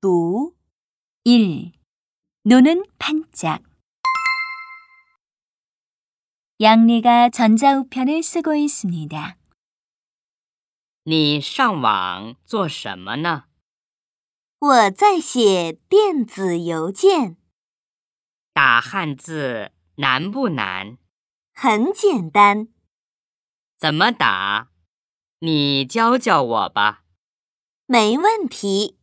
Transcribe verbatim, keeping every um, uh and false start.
读 일. 눈은 반짝. 양리가 전자우편을 쓰고 있습니다. 你上网做什么呢？ 我在写电子邮件， 打汉字难不难？ 很简单。 怎么打？你教教我吧。 没问题。